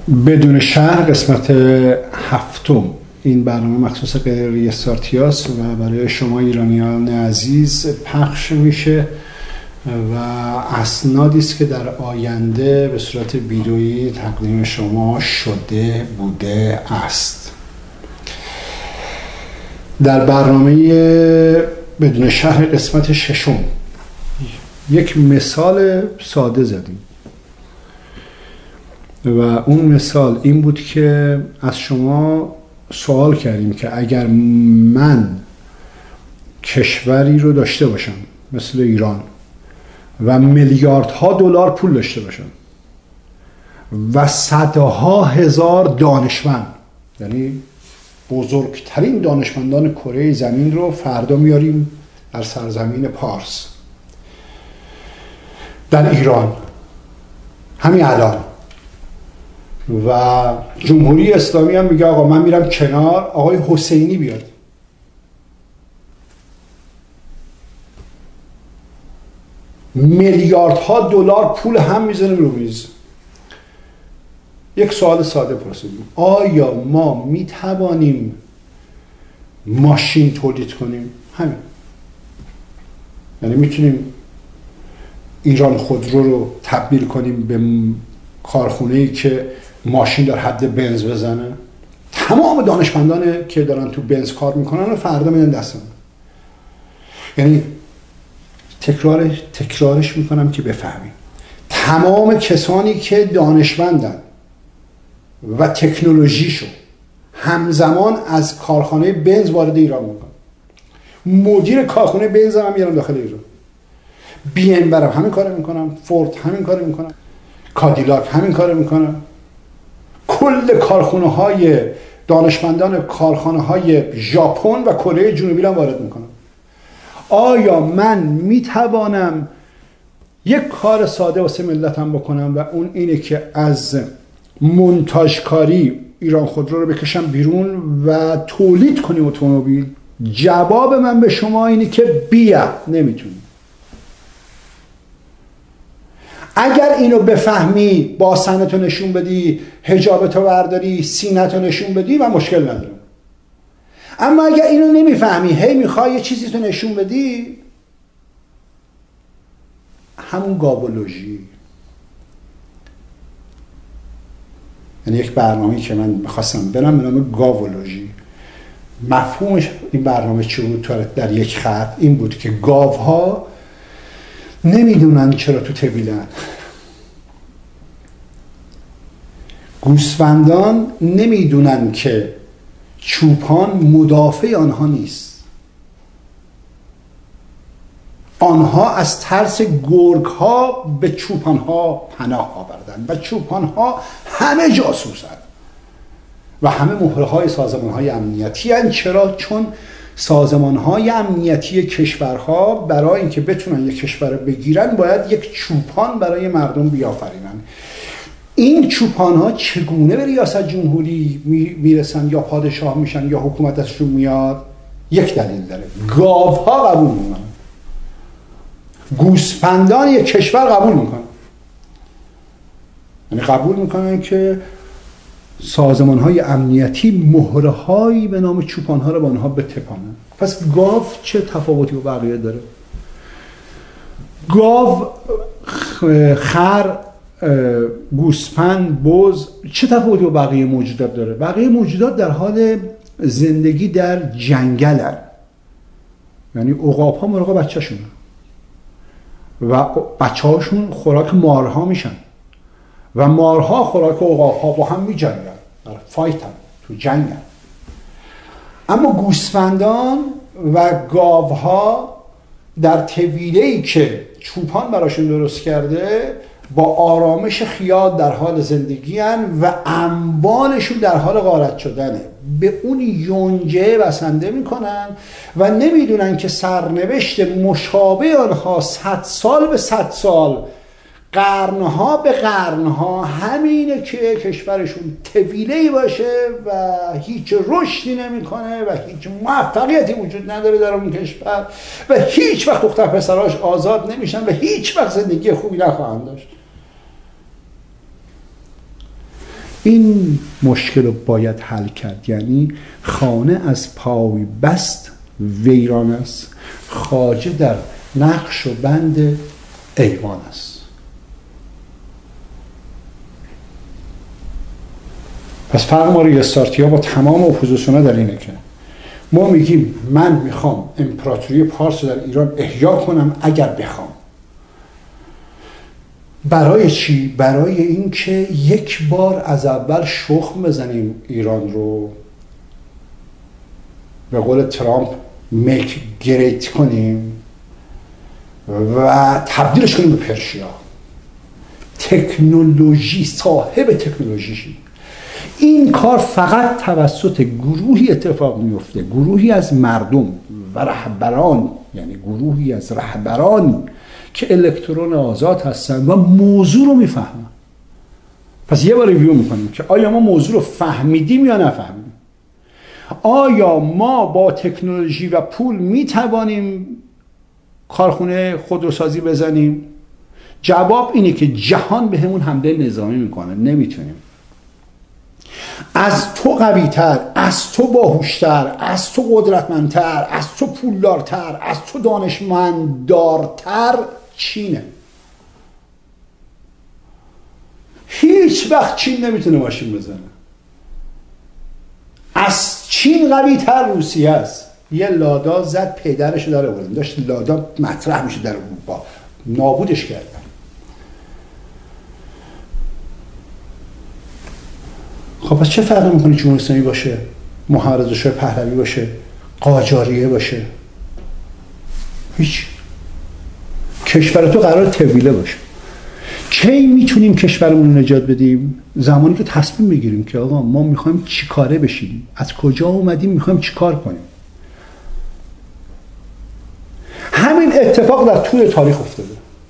بدون شهر قسمت هفتم. این برنامه مخصوص غیر استارتیاست و برای شما ایرانیان عزیز پخش میشه و اسنادی است که در آینده به صورت ویدئویی تقدیم شما شده بوده است. در برنامه بدون شهر قسمت ششم یک مثال ساده زدیم و اون مثال این بود که از شما سوال کردیم که اگر من کشوری رو داشته باشم مثل ایران و میلیاردها دلار پول داشته باشم و صدها هزار دانشمند، یعنی بزرگترین دانشمندان کره زمین رو فردا میاریم در سرزمین پارس در ایران همین الان، و جمهوری اسلامی هم میگه آقا من میرم کنار، آقای حسینی بیاد، میلیاردها دلار پول هم میزنیم رو میز. یک سوال ساده پرسیدیم: آیا ما میتوانیم ماشین تولید کنیم؟ همین، یعنی میتونیم ایران خودرو رو تبدیل کنیم به کارخونه‌ای که ماشین در حد بنز بزنه؟ تمام دانشمندان که دارن تو بنز کار میکنن رو فردا میدن دستم. یعنی تکرارش میکنم که بفهمیم، تمام کسانی که دانشمندن و تکنولوژیشو همزمان از کارخانه بنز وارد ایران میکنن. مدیر کارخانه بنز هم میارن داخل ایران، بی ام برم همین کارو میکنم، فورد همین کارو میکنم، کادیلاک همین کارو میکنم، کل کارخانه های دانشمندان کارخانه های ژاپن و کره جنوبی هم وارد میکنم. آیا من میتوانم یک کار ساده واسه ملتم بکنم و اون اینه که از مونتاژکاری ایران خودرو رو بکشم بیرون و تولید کنیم اتومبیل؟ جواب من به شما اینه که بیا نمیتونی. اگر اینو بفهمی، باسنتو نشون بدی، حجابتو برداری، سینتو نشون بدی، من مشکل ندارم. اما اگر اینو نمیفهمی، هی میخوای یه چیزی تو نشون بدی، همون گاولوژی. یعنی یک برنامه‌ای که من میخواستم برم به نام گاولوژی. مفهومش این برنامه چی بود در یک خط؟ این بود که گاوها نمیدونن چرا تو طویلن، گوسفندان نمیدونن که چوپان مدافع آنها نیست، آنها از ترس گرگ ها به چوپان ها پناه آوردن و چوپان ها همه جاسوسن و همه مهره های سازمان های امنیتی هستند. چرا؟ چون سازمان های امنیتی کشورها برای اینکه بتونن یک کشور رو بگیرن باید یک چوپان برای مردم بیافرینن. این چوپان ها چگونه به ریاست جمهوری میرسن یا پادشاه میشن یا حکومتشون میاد؟ یک دلیل داره: گاوها قبول میکنن، گوسفندان یک کشور قبول میکنن. یعنی قبول میکنن که سازمان های امنیتی مهره هایی به نام چوپان ها رو با آنها بتپانن. پس گاو چه تفاوتی با بقیه داره؟ گاو، خر، گوسفند، بز چه تفاوتی با بقیه موجودات داره؟ بقیه موجودات در حال زندگی در جنگلن، یعنی عقاب ها مراقب بچه شون و بچه هاشون خوراک مارها میشن و مارها خوراک عقاب ها با هم میجنگن، در فایتن، تو جنگن. اما گوسفندان و گاوها در طویله‌ای که چوپان براشون درست کرده با آرامش خیال در حال زندگی هن و اموالشون در حال غارت شدنه. به اون یونجه بسنده میکنن و نمیدونن که سرنوشت مشابه آنها 100 سال به 100 سال، قرنها به قرنها همینه که کشورشون طویله‌ای باشه و هیچ رشدی نمیکنه و هیچ موفقیتی وجود نداره در اون کشور و هیچ وقت دختر پسراش آزاد نمیشن و هیچ وقت زندگی خوبی نخواهند داشت. این مشکل رو باید حل کرد. یعنی خانه از پای بست ویران است، خواجه در نقش و بند ایوان است. پس فرق ما ریستارتیا با تمام اپوزیسیون‌ها در اینه که ما میگیم من میخوام امپراتوری پارس رو در ایران احیا کنم اگر بخوام. برای چی؟ برای اینکه یک بار از اول شخم بزنیم ایران رو، به قول ترامپ میک گریت کنیم و تبدیلش کنیم به پرشیا. تکنولوژی، صاحب تکنولوژی شیم. این کار فقط توسط گروهی اتفاق میفته، گروهی از مردم و رهبران، یعنی گروهی از رهبرانی که الکترون آزاد هستن و موضوع رو میفهمن. پس یه بار ریویو میکنیم که آیا ما موضوع رو فهمیدیم یا نفهمیدیم. آیا ما با تکنولوژی و پول میتوانیم کارخونه خودروسازی بزنیم؟ جواب اینه که جهان به همون حمله نظامی میکنه. نمیتونیم. از تو قوی‌تر، از تو باهوشتر، از تو قدرتمندتر، از تو پولدارتر، از تو دانشمنددارتر چینه. هیچ وقت چین نمیتونه ماشین بزنه. از چین قوی‌تر روسیه است. یه لادا زد پدرشو در آورد، داشت لادا مطرح میشه در اروپا، نابودش کردن. خب پس چه فرقی میکنه جمهوری اسلامی باشه، محمد رضا شاه پهلوی باشه، قاجاریه باشه؟ هیچ. کشور تو قرار طویله باشه. کی میتونیم کشورمون رو نجات بدیم؟ زمانی که تصمیم بگیریم که آقا ما میخوایم چی کاره بشیم، از کجا اومدیم، میخوایم چی کار کنیم. همین اتفاق در طول تاریخ افتاده.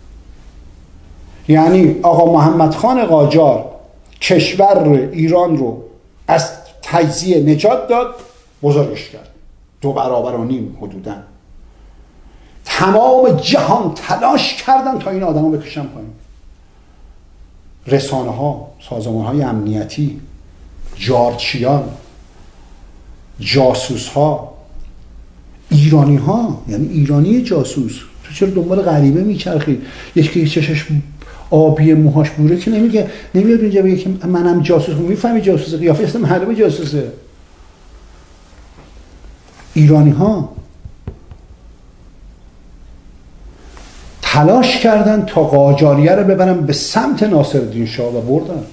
یعنی آقا محمد خان قاجار کشور ایران رو از تجزیه نجات داد، بزرگش کرد 2.5 برابر حدوداً. تمام جهان تلاش کردن تا این آدم رو بکشن پایین. رسانه ها، سازمان های امنیتی، جارچیان، جاسوس ها، ایرانی ها، یعنی ایرانی جاسوس. تو چرا دنبال غریبه میچرخی؟ یکی چشش آبی موهاش بوره که نمیاد اینجا بگه که منم جاسوس. میفهمی جاسوسه؟ قیافه است معلومه جاسوسه. ایرانی ها تلاش کردن تا قاجاریه رو ببرن به سمت ناصرالدین شاه و بردن.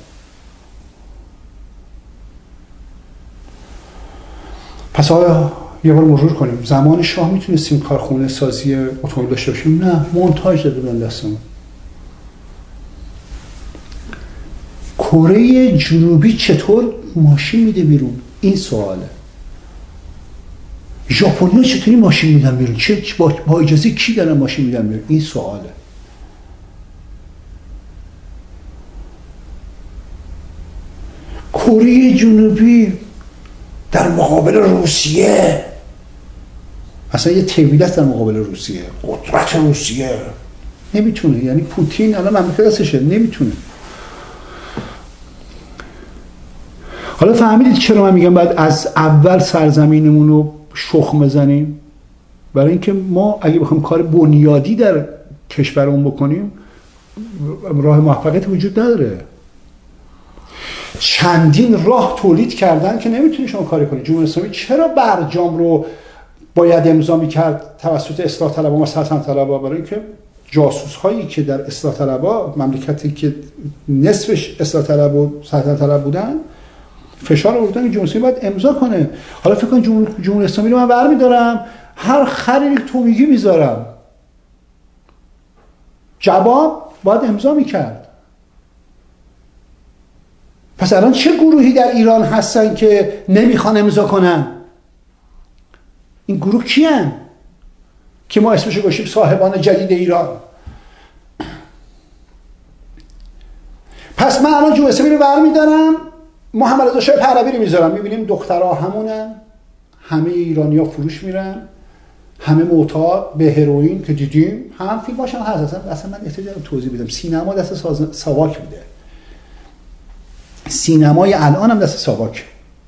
پس آیا یه بار مرور کنیم زمان شاه میتونستیم کارخونه سازی اتومبیل داشته باشیم؟ نه، مونتاژ داده بودن دستمون. کره جنوبی چطور ماشین میده بیرون؟ این سواله. ژاپنیا چطوری ماشین میدن بیرون؟ چه با اجازه کی دارن ماشین میدن بیرون؟ این سواله. کره جنوبی در مقابل روسیه، اصلا یه طویله است در مقابل روسیه، قدرت روسیه نمیتونه. یعنی پوتین الان مملکت دستشه، نمیتونه. حالا فهمیدید چرا من میگم باید از اول سرزمینمون رو شخم بزنیم؟ برای اینکه ما اگه بخوایم کار بنیادی در کشورمون بکنیم راه موفقیت وجود نداره. چندین راه تولید کردن که نمیتونی شما کاری کنی. جمهوری اسلامی چرا برجام رو باید امضا میکرد توسط اصلاح طلبان و سلطنت طلبان؟ برای اینکه جاسوس هایی که در اصلاح طلبان، مملکتی که نصفش اصلاح طلب و سلطنت طلب بودن، فشار آوردن که جمهوری اسلامی باید امضا کنه. حالا فکر کن جمهوری اسلامی رو من برمی‌دارم هر خری تو میگی میذارم. جواب باید امضا میکرد. پس الان چه گروهی در ایران هستن که نمیخوان امضا کنن؟ این گروه کیان که ما اسمشو گذاشتیم صاحبان جدید ایران؟ پس من الان جمهوری اسلامی رو برمی‌دارم، محمد رضا شاه پهلوی رو میذارم. میبینیم دخترها همونن، همه ایرانی‌ها فروش میرن، همه معتاد به هروئین که دیدیم، هم فیلم هاشون هست. اصلا من احتیاج دارم توضیح بدم. سینما دست ساواک بوده. سینمای الان هم دست ساواک.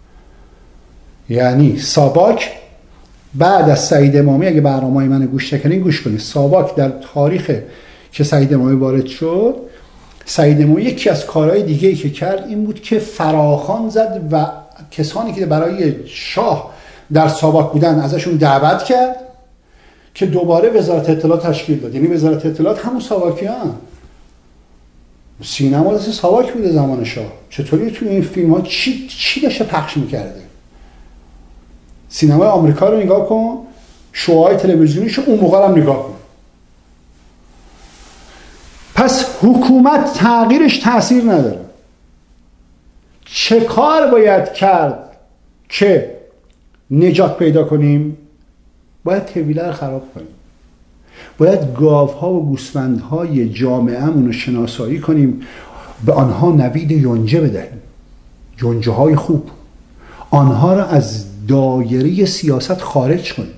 یعنی ساواک بعد از سعید امامی، اگه برنامه‌های من گوش نکنین گوش کنید، ساواک در تاریخ که سعید امامی وارد شد، سعید امامی یکی از کارهای دیگه‌ای که کرد این بود که فراخوان زد و کسانی که برای شاه در ساواک بودن ازشون دعوت کرد که دوباره وزارت اطلاعات تشکیل داد. یعنی وزارت اطلاعات همون ساواکیان. سینما دست ساواک بوده زمان شاه. چطوری توی این فیلم ها چی داشته پخش میکرده؟ سینمای آمریکا رو نگاه کن، شوهای تلویزیونیشو اون موقع هم نگاه کن. پس حکومت تغییرش تأثیر نداره. چه کار باید کرد که نجات پیدا کنیم؟ باید طویله رو خراب کنیم. باید گاوها و گوسفندهای جامعه‌مون رو شناسایی کنیم، به آنها نوید یونجه بدهیم، یونجه های خوب، آنها را از دایره سیاست خارج کنیم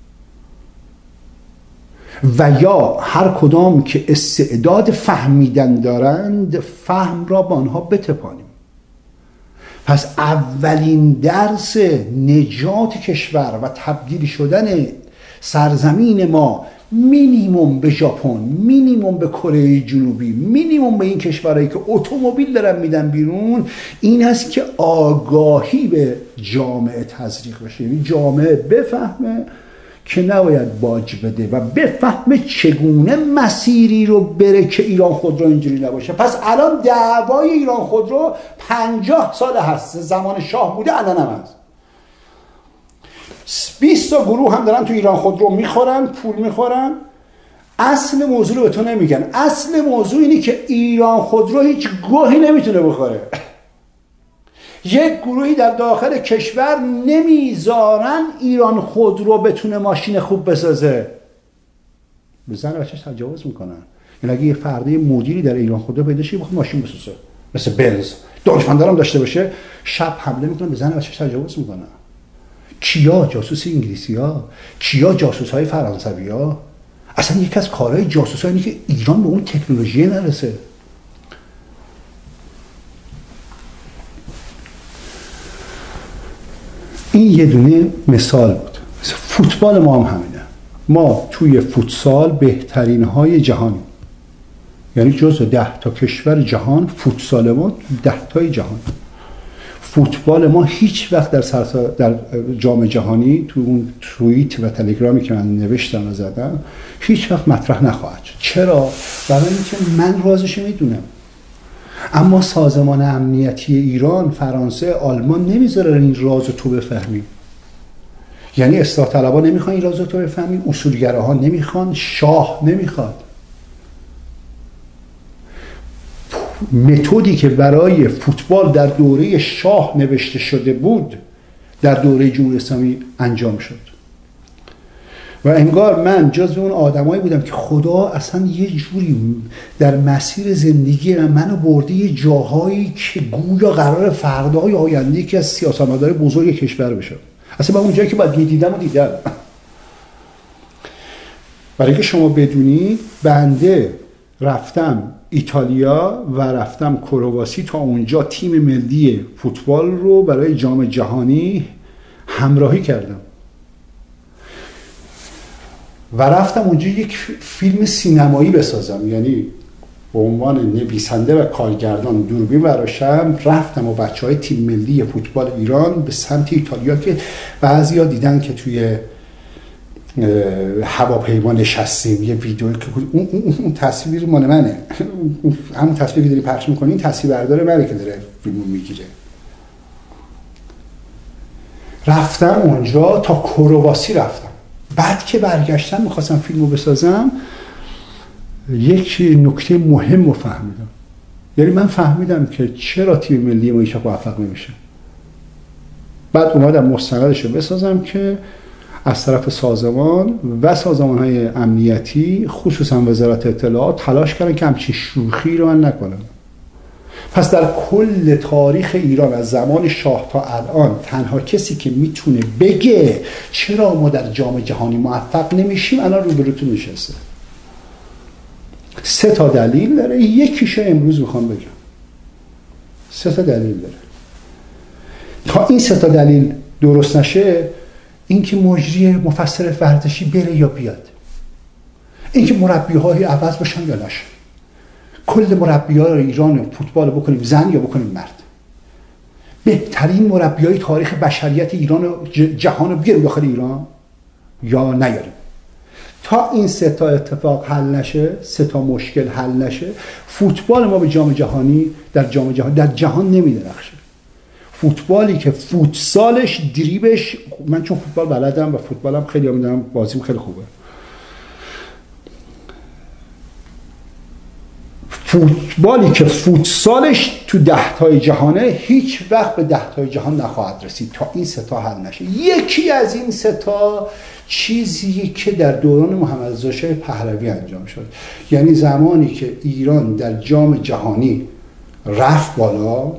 و یا هر کدام که استعداد فهمیدن دارند فهم را به آنها بتپانیم. پس اولین درس نجات کشور و تبدیل شدن سرزمین ما مینیمم به ژاپن، مینیمم به کره جنوبی، مینیمم به این کشورهایی که اتومبیل دارن میدن بیرون، این هست که آگاهی به جامعه تزریق بشه. یعنی جامعه بفهمه که نباید باج بده و بفهمه چگونه مسیری رو بره که ایران خودرو اینجوری نباشه. پس الان دعوای ایران خودرو 50 سال هست، زمان شاه بوده، الان هم هست. 20 تا گروه هم دارن تو ایران خودرو میخورن، پول میخورن. اصل موضوع رو به تو نمیگن. اصل موضوع اینه که ایران خودرو هیچ گوهی نمیتونه بخوره. یک گروهی در داخل کشور نمیذارن ایران خودرو بتونه ماشین خوب بسازه. به زن بچه‌ش تجاوز میکنن. یعنی اگه یه فرده مدیری در ایران خودرو پیدا شه بخواد ماشین بسازه، مثل بنز، دانشمندان هم داشته باشه، شب حمله میکنن به زن بچه‌ش تجاوز میکنن. کیا؟ جاسوس انگلیسی‌ها، کیا؟ جاسوس‌های فرانسوی‌ها. اصلا یکی از کارهای جاسوس‌ها اینه که ایران به اون تکنولوژی نرسه. این یه دونه مثال بود. فوتبال ما هم همینه. ما توی فوتسال بهترین های جهانیم. یعنی جزو 10 تا کشور جهان فوتسال ما 10 تای جهان. فوتبال ما هیچ وقت در جام جهانی تو اون توییت و تلگرامی که من نوشتم و زدم هیچ وقت مطرح نخواهد شد. چرا؟ برای اینکه من رازش میدونم. اما سازمان امنیتی ایران، فرانسه، آلمان نمیذاره این رازو تو بفهمی. یعنی اصلاح طلبها نمیخوان این رازو تو بفهمی، اصولگراها نمیخوان، شاه نمیخواد. متدی که برای فوتبال در دوره شاه نوشته شده بود در دوره جمهوری اسلامی انجام شد و انگار من جزو اون آدمایی بودم که خدا اصلا یه جوری در مسیر زندگی منو برده یه جاهایی که گویا قرار فردای آینده که از سیاستمدار بزرگ کشور بشه. اصلا من اون جایی که باید میدیدم و دیدم. برای که شما بدونید بنده رفتم ایتالیا و رفتم کرواسی، تا اونجا تیم ملی فوتبال رو برای جام جهانی همراهی کردم و رفتم اونجا یک فیلم سینمایی بسازم. یعنی به عنوان نویسنده و کارگردان دوربین براشم رفتم و بچهای تیم ملی فوتبال ایران به سمت ایتالیا که بعضیا دیدن که توی هواپیما نشستیم، یه ویدیو که اون تصویر مال منه، همون تصویری که داری پخش می‌کنی این تصویر بردار منه که داره فیلمو میگیره. رفتم اونجا تا کرواسی رفتم. بعد که برگشتم می‌خواستم فیلمو بسازم یک نکته مهم رو فهمیدم. یعنی من فهمیدم که چرا تیم ملی ما هیچ وقت موفق نمیشه. بعد اومدم مستندش رو بسازم که از طرف سازمان و سازمان‌های امنیتی خصوصا وزارت اطلاعات تلاش کردن که همچین شوخی رو من نکنم. پس در کل تاریخ ایران از زمان شاه تا الان تنها کسی که میتونه بگه چرا ما در جام جهانی موفق نمیشیم الان روبروتون نشسته. 3 تا دلیل داره، یکیشو امروز میخوام بگم. 3 تا دلیل داره. تا این 3 تا دلیل درست نشه، اینکه مجری مفسر ورزشی بره یا بیاد، اینکه مربی‌های عوض بشن یا نشه، کل مربی‌های ایران فوتبال بکنیم زن یا بکنیم مرد، بهترین مربیای تاریخ بشریت ایران و جهان رو بیاریم داخل ایران یا نیاریم. تا این 3 تا اتفاق حل نشه، 3 تا مشکل حل نشه، فوتبال ما به جام جهانی در جهان نمیدرخشه. فوتبالی که فوتسالش دریبش، من چون فوتبال بلدم و فوتبالم خیلی میدونم، بازیم خیلی خوبه، فوتبالی که فوتسالش تو 10 تای جهانه هیچ وقت به 10 تای جهان نخواهد رسید تا این 3 تا حل نشه. یکی از این 3 تا چیزی که در دوران محمد رضا شاه پهلوی انجام شد، یعنی زمانی که ایران در جام جهانی رفت بالا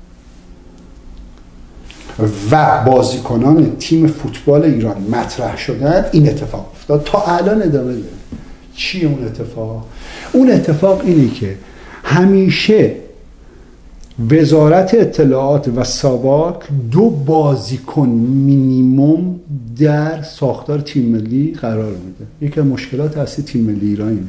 و بازیکنان تیم فوتبال ایران مطرح شدن، این اتفاق افتاد. تا الان ادامه داره. چی اون اتفاق؟ اون اتفاق اینه که همیشه وزارت اطلاعات و ساواک 2 بازیکن مینیمم در ساختار تیم ملی قرار میده. یکی از مشکلات اصلی تیم ملی ایران اینه،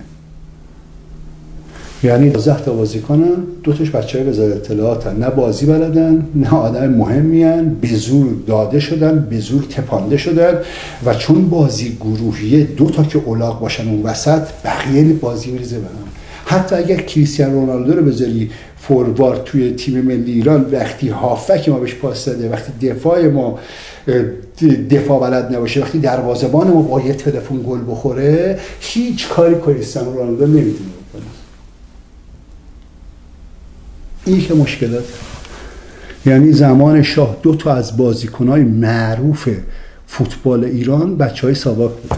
یعنی 12 تا بازیکنن، 2 تاش بچهای وزارت اطلاعاتن، نه بازی بلدن، نه آدم مهمیان، به زور داده شدن، به زور تپانده شدن و چون بازی گروهیه 2 تا که الاغ باشن اون وسط، بقیه بازی میریزه به هم. حتی اگر کریستیانو رونالدو رو بذاری فوروارد توی تیم ملی ایران، وقتی هافک ما بهش پاس داده، وقتی دفاع ما دفاع بلد نباشه، وقتی دروازه‌بان ما با یه تلفن گل بخوره، هیچ کاری کریستیانو رونالدو نمیتونه بکنه. این که مشکلات، یعنی زمان شاه 2 تا از بازیکن‌های معروف فوتبال ایران بچه‌های ساواک بودن.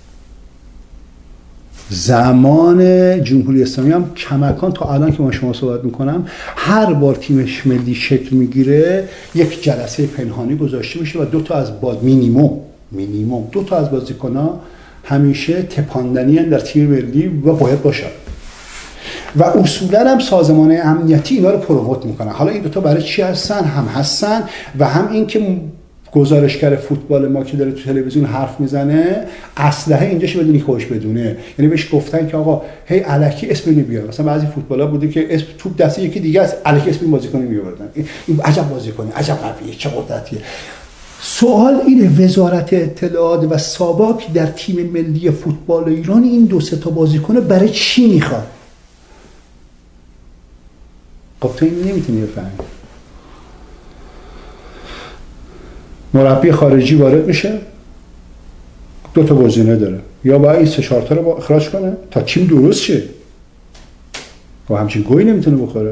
زمان جمهوری اسلامی هم کماکان تا الان که ما شما صحبت میکنم، هر بار تیمش ملی شکل میگیره یک جلسه پنهانی گذاشته میشه و 2 تا از مینیمم 2 تا از بازیکن‌ها همیشه تپاندنی در تیم ملی و باید باشن و اصولا هم سازمان امنیتی اینا رو پروموت میکنن. حالا این 2 تا برای چی هستن؟ هم هستن و هم این که گزارشگر فوتبال ما که داره تو تلویزیون حرف میزنه، اسلحه اینجاش بدونی خوش بدونه. یعنی بهش گفتن که آقا هی الکی اسم نمیار. مثلا بعضی فوتبالا بوده که اسم توپ دست یکی دیگه است، الکی اسم بازیکن میآوردن، این عجب بازیکنه، عجب قویه، چه قدرتیه. سوال اینه، وزارت اطلاعات و ساواک در تیم ملی فوتبال ایران این 2 تا بازیکن برای چی میخواد؟ خب تو این نمیتونی بفهمی. مربی خارجی وارد میشه، 2 تا گزینه داره، یا باید این 3-4 تا رو اخراج کنه تا تیم درست شه و همچین گویی نمیتونه بخوره،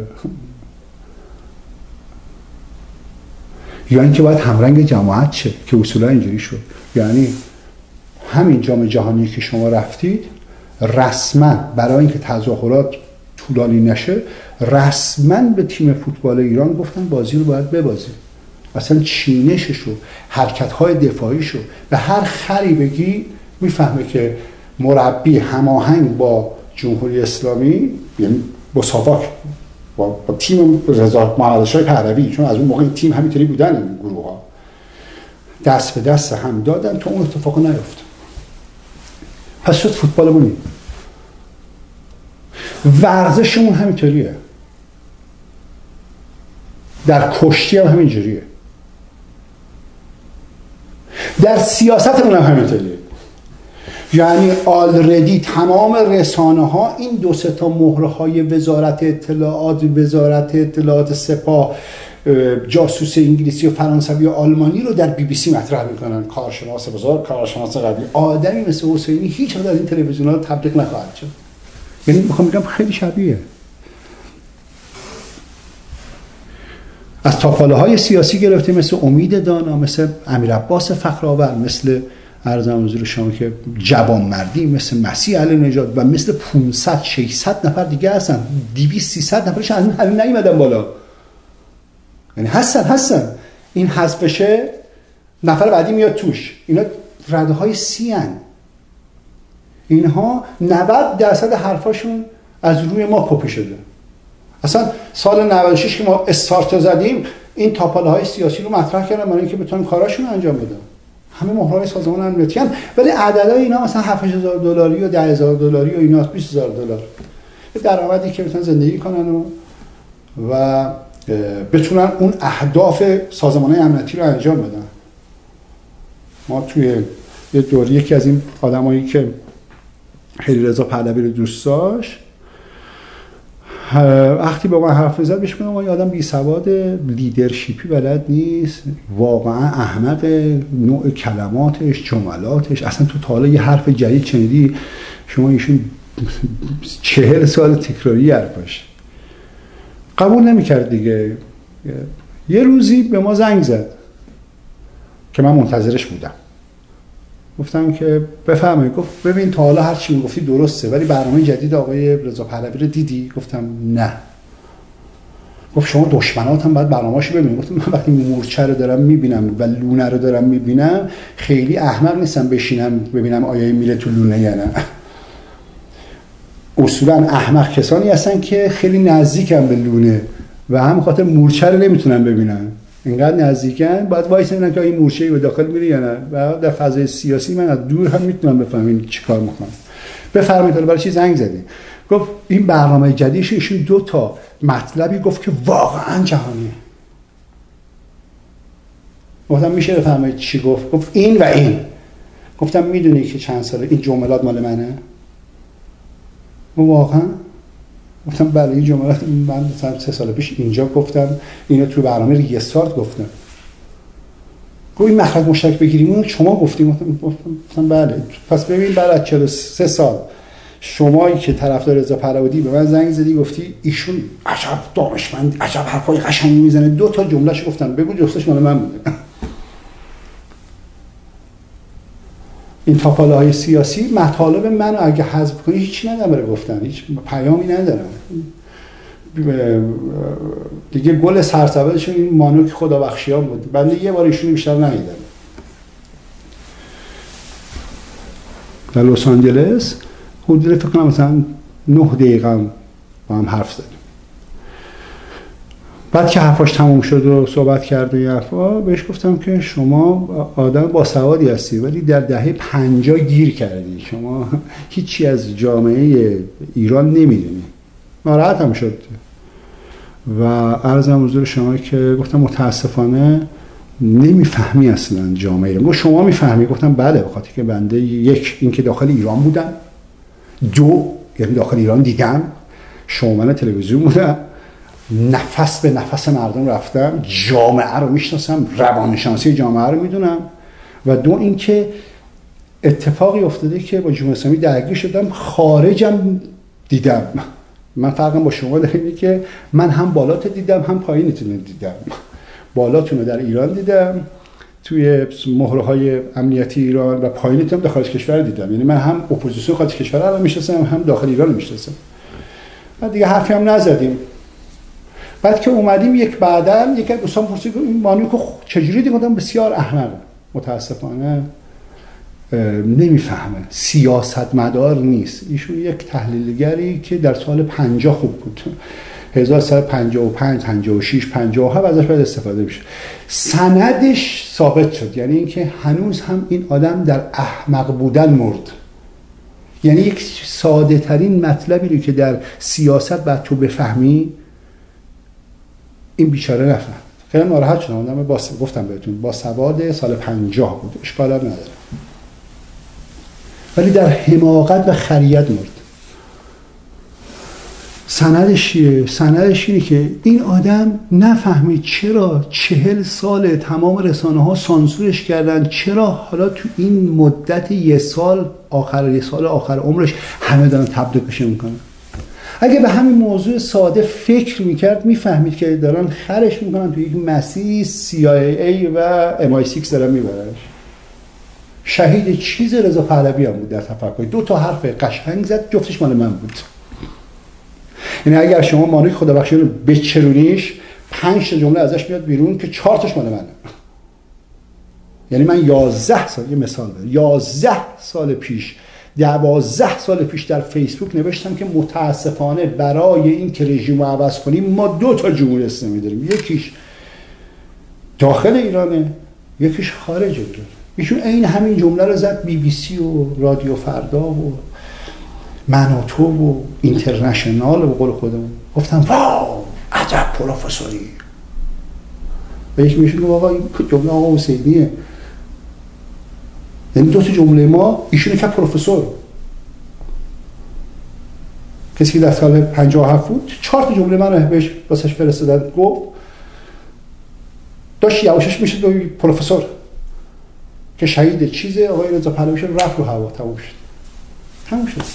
یا اینکه باید همرنگ جماعت شه که اصولا اینجوری شد. یعنی همین جام جهانی که شما رفتید، رسما برای اینکه تظاهرات طولانی نشه، رسما به تیم فوتبال ایران گفتن بازی رو باید ببازی. اصلا چینششو، حرکت‌های دفاعیشو به هر خری بگی میفهمه که مربی هماهنگ با جمهوری اسلامی، یعنی با ساواک، با تیم رضا محمد شاه پهلوی، چون از اون موقع این تیم همینطوری بودن، این گروه‌ها دست به دست هم دادن تا اون اتفاق نیفته. پس شد فوتبالمون. ورزشمون همینطوریه، در کشتی هم همینجوریه، در سیاستمون هم همینطوریه. یعنی آلردی تمام رسانه ها این 2 تا مهره های وزارت اطلاعات سپاه، جاسوس انگلیسی و فرانسوی و آلمانی رو در BBC مطرح میکنن. کارشناس بزرگ، کارشناس قوی، آدمی مثل حسینی هیچ وقت از این تلویزیون‌ها رو تبلیغ نخواهد شد. یعنی میخوام بگم خیلی شبیه. از تاپاله های سیاسی گرفته مثل امید دانا، مثل امیر عباس فخرآور، مثل ارزم حضور شما که جوانمردی، مثل مسیح علی نژاد و مثل 500-600 نفر دیگه هستن، 200-300 نفرش همین نیومدن بالا. یعنی هستن این حذف بشه نفر بعدی میاد توش. اینا رده های سیان، اینها 90% حرفاشون از روی ما کپی شده، اصلا سال 96 که ما استارت زدیم این تاپاله‌های سیاسی رو مطرح کردن برای اینکه بتونن کاراشون انجام بدن. همه مهرهای سازمان امنیتی هم، ولی عددهای اینا مثلا $7,000 و $10,000 و اینا $20,000 درآمدی که بتونن زندگی کنن و بتونن اون اهداف سازمان‌های امنیتی رو انجام بدن. ما توی یه دوره یکی از این آدمایی که خیلی رضا پهلوی رو دوست داشت وقتی با من حرف زد بهش گفتم این آدم بی سواد، لیدرشیپی بلد نیست، واقعا احمق، نوع کلماتش، جملاتش، اصلا تو تا حالا یه حرف جدید شنیدی؟ شما ایشون 40 سال تکراری حرفش. قبول نمی‌کرد دیگه. یه روزی به ما زنگ زد که من منتظرش بودم. گفتم که بفرمایید. گفت ببین تا حالا هر چی میگفتی درسته ولی برنامه جدید آقای رضا پهلوی رو دیدی؟ گفتم نه. گفت شما دشمنات هم باید برنامه‌اشو ببینید. گفتم من وقتی مورچه رو دارم میبینم و لونه رو دارم میبینم خیلی احمق نیستم بشینم ببینم آیا میره تو لونه یا نه. اصولا احمق کسانی هستن که خیلی نزدیکن به لونه و هم خاطر مورچه رو نمیتونن ببینن. اینقدر نزدیکن باید وایس ببینن که این مورچه‌ای به داخل میره یا نه. و در فضای سیاسی من از دور هم میتونم بفهمم چیکار میکنه. بفرمایید برای چی زنگ زدی؟ گفت این برنامه جدیدش ایشون 2 تا مطلبی گفت که واقعا جهانیه. گفتم میشه بفرمایید چی گفت؟ گفت این و این. گفتم میدونی که چند ساله این جملات مال منه؟ واقعا؟ گفتم بله این جملات من مثلا 3 سال پیش اینجا گفتم، اینو تو برنامه ریستارت گفتم. گفت این مخرج مشترک بگیریم اون شما گفتیم. گفتم بله. پس ببین بعد از 43 سال شمایی که طرفدار رضا پهلوی به من زنگ زدی گفتی ایشون عجب دانشمند، عجب حرفای قشنگی میزنه، 2 تا جملهش گفتم بگو جفتش مال من بوده. این تاپاله‌های سیاسی مطالب منو اگه حذف کنی هیچی نداره گفتن، هیچ پیامی ندارم دیگه. گل سرسبدشون این مانوک خدابخشیان بود. بنده یه بار ایشونو بیشتر ندیدم. در لس آنجلس حدود فکر کنم مثلا 9 دقیقه با هم حرف زدیم. بعد که حرفاش تموم شد و صحبت کرد و این حرفا بهش گفتم که شما آدم باسوادی هستی ولی در دهه 50 گیر کردی، شما هیچی از جامعه ایران نمیدونی. ناراحت هم شد و عرضم حضور شما که گفتم متاسفانه نمیفهمی اصلا جامعه ایران. گفت شما میفهمی؟ گفتم بله، به خاطر که بنده 1 اینکه داخل ایران بودم، 2 یعنی داخل ایران دیدم، شومن تلویزیون بودم، نفس به نفس مردم رفتم، جامعه رو میشناسم، روانشناسی جامعه رو میدونم، و 2 اینکه اتفاقی افتاده که با جمهوری اسلامی درگیر شدم، خارجم دیدم. من فرقم با شما در اینه که من هم بالات دیدم هم پایینتون رو دیدم. بالاتون رو در ایران دیدم توی مهرهای امنیتی ایران و پایینتون در خارج کشور دیدم. یعنی من هم اپوزیسیون خارج کشور رو میشناسم هم داخل ایران رو میشناسم. بعد دیگه حرفی هم نزدیم. بعد که اومدیم یک دوستان پرسید این مانیکو چجوری دیگه؟ گفتم بسیار احمق، متاسفانه نمیفهمه، سیاستمدار نیست. ایشون یک تحلیلگری که در سال 50 خوب بود، 1355 56 57 ازش باید استفاده میشه. سندش ثابت شد، یعنی اینکه هنوز هم این آدم در احمق بودن مرد. یعنی یک ساده ترین مطلبی رو که در سیاست باید تو بفهمی این بیچاره نفهم. خیلی ناراحت شدم. آدم گفتم بهتون با سواد سال 50 بود، اشکال نداره، ولی در حماقت و خریت مرد. سندش چیه؟ سندش اینه که این آدم نفهمید چرا 40 سال تمام رسانه ها سانسورش کردن، چرا حالا تو این مدت 1 سال آخر عمرش همه دارن تبلیغش میکنن. اگه به همین موضوع ساده فکر میکرد میفهمید که دارن خرش میکنن تو یک مسیح CIA و MI6 دارن میبرنش. شهید چیز رضا پهلوی هم بود در تفکر. 2 تا حرف قشنگ زد، جفتش مال من بود. یعنی اگر شما مانوک خدابخشی رو بچرونیش 5 تا جمله ازش میاد بیرون که 4 تاش مال منه. یعنی من 11 سال، یه مثال بزنم، 11 سال پیش 12 سال پیش در فیسبوک نوشتم که متاسفانه برای این که رژیم رو عوض کنیم ما 2 تا جمهوری اسلامی داریم، یکیش داخل ایرانه، یکیش خارج ایران. ایشون این همین جمله رو زد BBC و رادیو فردا و من و تو و اینترنشنال و قول خودمون. گفتم واو عجب پروفسوری. و یک میشه که آقا این جمله آقا حسینیه، یعنی 2 تا جمله ما ایشونه که پروفسور، کسی که در سال 57 بود 4 تا جمله من رو بهش واسش فرستادن، گفت داشت یواشش میشه دو پروفسور که شهید چیزه. آقای رضا پهلوی رفت رو هوا، تموم شد.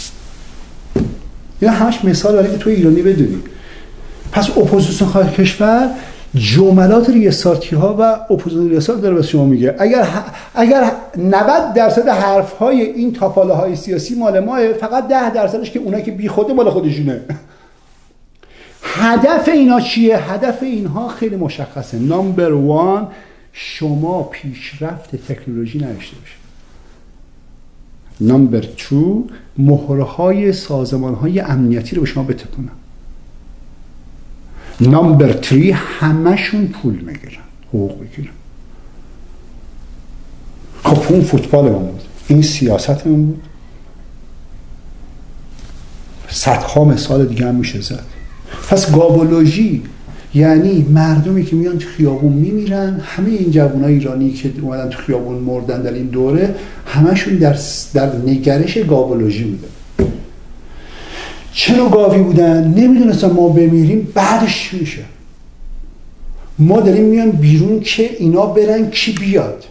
اینا همش مثال برای که تو ایرانی بدونی. پس اپوزیسیون خارج کشور جملات ریاستی ها و اپوزیسیون ریاست داره به شما میگه اگر 90% حرف های این تاپاله های سیاسی مال ماه، فقط 10%ش که اونایی که بی خوده مال خودشونه. هدف اینا چیه؟ هدف اینها خیلی مشخصه. نمبر 1 شما پیشرفت تکنولوژی نداشته باشید. نمبر 2 مهرهای سازمان‌های امنیتی رو به شما بتپونن. نمبر 3 همشون پول میگیرن، حقوق میگیرن. خب اون فوتبال ما بود، این سیاست ما بود، صدها مثال دیگه هم میشه زد. پس گابولوژی یعنی مردمی که میان تو خیابون میمیرن. همه این جوانای ایرانی که اومدن تو خیابون مردن در این دوره همشون در نگرش گابولوژی بودن. چرا گاوی بودن؟ نمیدونستن ما بمیریم بعدش چی میشه. ما داریم میان بیرون که اینا برن کی بیاد.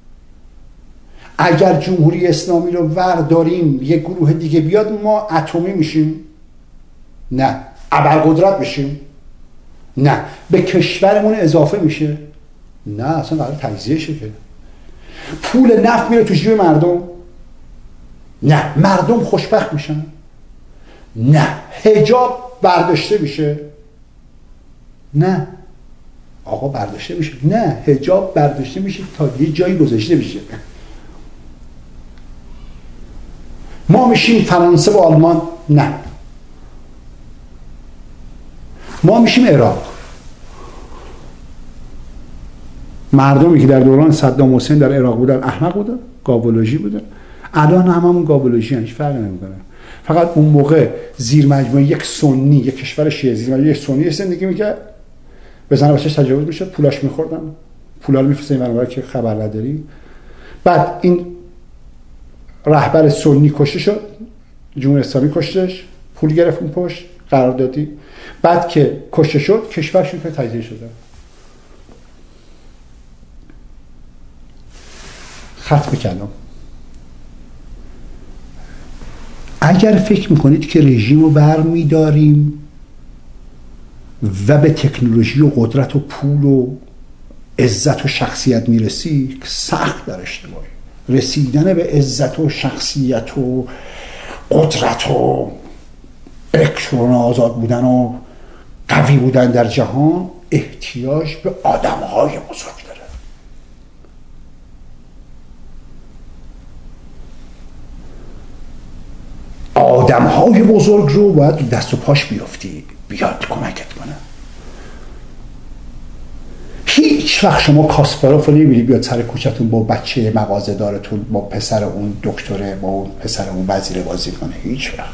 اگر جمهوری اسلامی رو ورداریم یک گروه دیگه بیاد ما اتمی میشیم؟ نه. ابرقدرت میشیم؟ نه. به کشورمون اضافه میشه؟ نه، اصلا قرار تجزیه شه. که پول نفت میره تو جیب مردم؟ نه. مردم خوشبخت میشن؟ نه. حجاب برداشته میشه؟ نه. آقا برداشته میشه؟ نه. حجاب برداشته میشه تا یه جایی گذاشته میشه. ما میشیم فرانسه و آلمان؟ نه. ما میشیم عراق. مردمی که در دوران صدام حسین در عراق بودن احمق بودن، گابولوژی بودن. الان هممون گابولوژی، هیچ فرقی نمیکنه. فقط اون موقع زیر مجموعه یک سنی، یک کشور شیعه زیر مجموعه یک سنی زندگی میکرد، بزنه واسش تجاوز میشد، پولاش میخوردن، پولا رو میفرستن برای که خبر نداری. بعد این رهبر سنی کشته شد، جمهوری اسلامی کشتش، پول گرفت اون پشت، قراردادی. بعد که کشته شد کشورشون که تجزیه شده. ختم کلام. اگر فکر میکنید که رژیم رو برمیداریم و به تکنولوژی و قدرت و پول و عزت و شخصیت میرسی، سخت در اشتباهی. رسیدن به عزت و شخصیت و قدرت و الکترون آزاد بودن و قوی بودن در جهان احتیاج به آدم‌های بزرگ داره. آدم‌های بزرگ رو باید دست و پاش بیفتی بیاد کمکت کنه. هیچ وقت شما کاسپاروف رو نمی‌بینی بیاد سر کوچه‌تون با بچه مغازه‌دارتون، با پسر اون دکتره، با اون پسر اون وزیر بازی کنه. هیچ وقت.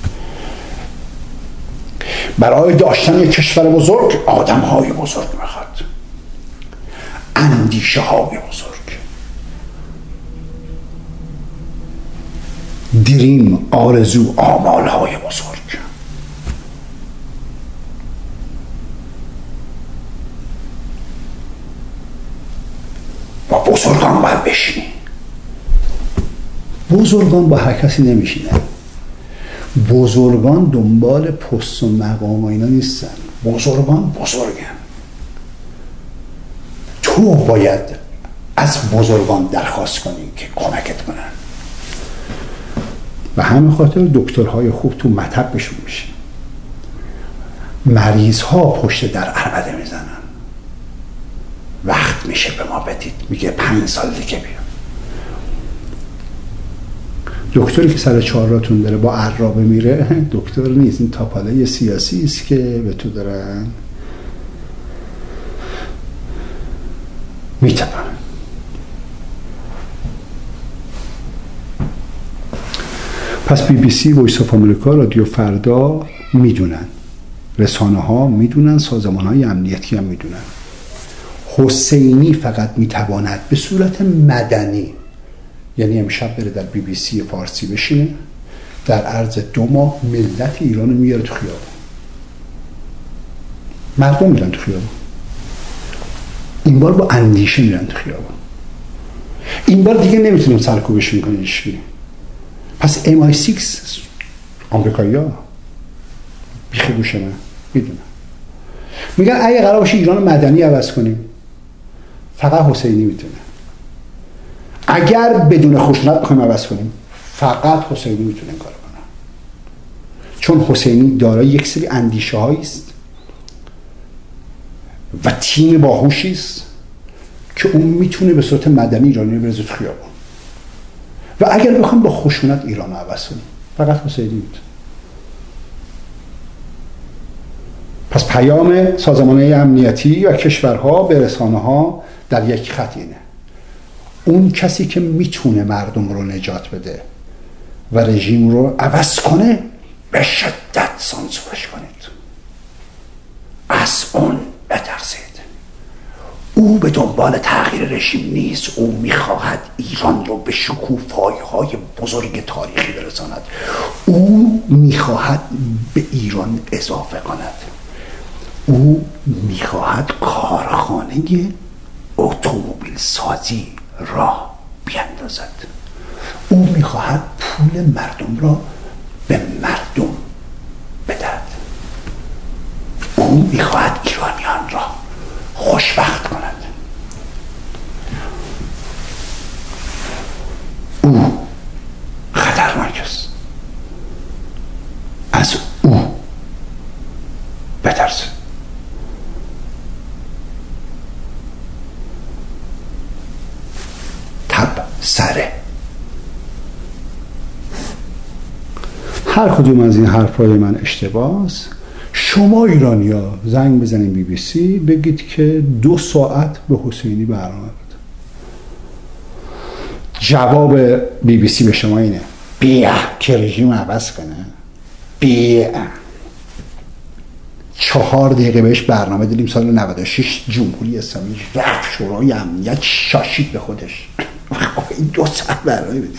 برای داشتن یک کشور بزرگ آدم‌های بزرگ میخواد، اندیشه‌های بزرگ، دریم، آرزو، آمال‌های بزرگ. با بزرگان باید بشینی. بزرگان با هر کسی نمیشینه. بزرگان دنبال پست و مقام و اینا نیستن. بزرگان بزرگن. تو باید از بزرگان درخواست کنی که کمکت کنن. و همین خاطر دکترهای خوب تو مطب بشون میشه. مریض ها پشت در عربده میزنن. وقت میشه به ما بدید. میگه 5 سال دیگه بیا. دکتری که سر چهارراتون داره با عرابه میره دکتر نیست، این تاپاله سیاسی است که به تو دارن میتپن. پس بی بی سی، وایس آف آمریکا، رادیو فردا میدونن، رسانه ها میدونن، سازمان های امنیتی هم میدونن. حسینی فقط میتواند به صورت مدنی، یعنی امشب بره در بی بی سی فارسی بشینه، در عرض 2 ماه ملت ایران رو میاره تو خیابان، مردم میرن تو خیابان، این بار با اندیشه میرن تو خیابان، این بار دیگه نمیتونیم سرکوبش میکنه هیچکی. پس MI6 آمریکایی ها بیخی گوش من میدونن، میگن اگه قرار باشه ایران مدنی عوض کنیم فقط حسینی میتونه، اگر بدون خشونت بخوایم عوض کنیم فقط حسینی میتونه این کار کنه، چون حسینی دارای یک سری اندیشه هایی است و تیم باهوشی است که اون میتونه به صورت مدنی ایرانی بریزه تو خیابان، و اگر بخوام با خشونت ایران رو عوض کنیم فقط حسینی میتونه. پس پیام سازمان‌های امنیتی و کشورها به رسانه‌ها در یک خط اینه: اون کسی که میتونه مردم رو نجات بده و رژیم رو عوض کنه به شدت سانسورش کنید، از اون بترسید. او به دنبال تغییر رژیم نیست، او میخواهد ایران رو به شکوفایی‌های بزرگ تاریخی برساند، او میخواهد به ایران اضافه کند، او میخواهد کارخانه اتومبیل سازی را بیندازد، او میخواهد پول مردم را به مردم بدهد، او میخواهد ایرانیان را خوشبخت کند. او خطرناک است، از او بترسید. تب سره. هر کدوم از این حرفای من اشتباه است. شما ایرانیا زنگ بزنین بی بی سی بگید که 2 ساعت به حسینی برنامه بده. جواب بی بی سی به شما اینه: بیا که رژیم عوض کنه، بیا. 4 دقیقه بهش برنامه دادیم سال 96 جمهوری اسلامی رفت شورای امنیت شاشید به خودش. این 2 ساعت برنامه بدیم.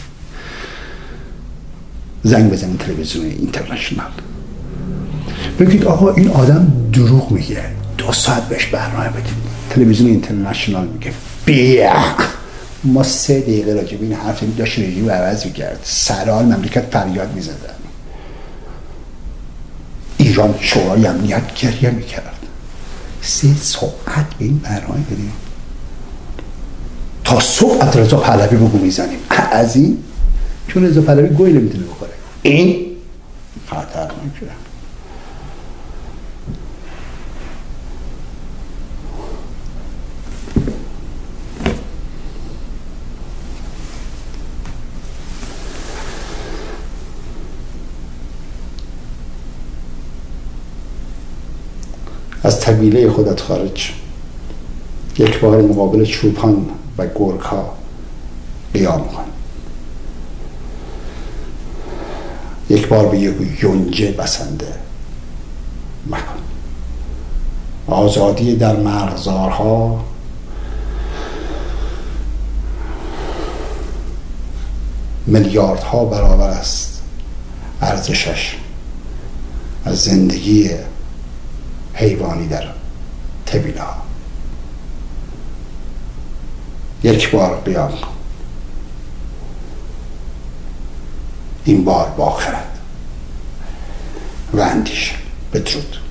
زنگ بزنین تلویزیون اینترنشنال بگید آقا این آدم دروغ میگه، 2 ساعت بهش برنامه بدیم. تلویزیون اینترنشنال میگه بیا. ما 3 دقیقه راجع به این حرف داشت رژیم عوض میکرد، سرحال مملکت فریاد میزدن، ایران شورای امنیت گریه میکرد. 3 ساعت به این برنامه بدیم تا صبح رضا پهلوی بگو میزنیم از این، چون رضا پهلوی گوی نمیتونه بخوره. این خطرناکه. از طویله خودت خارج. یک بار مقابل چوپان و گورکا قیام کن. یک بار به یک یونجه بسنده مکن. آزادی در مرغزارها میلیاردها برابر است ارزشش از زندگی حیوانی در طویله ها. یک بار قیام کن، این بار با خرد و اندیشه. بدرود.